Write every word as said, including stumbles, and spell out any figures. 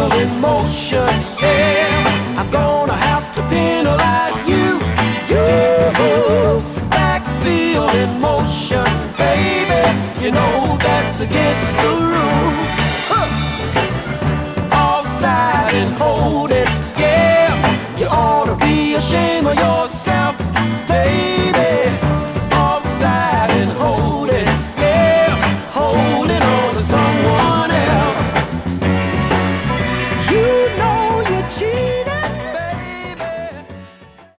wheel in motion. Yeah, I'm gonna have to penalize you. You, back wheel in motion, baby. You know that's against the rules.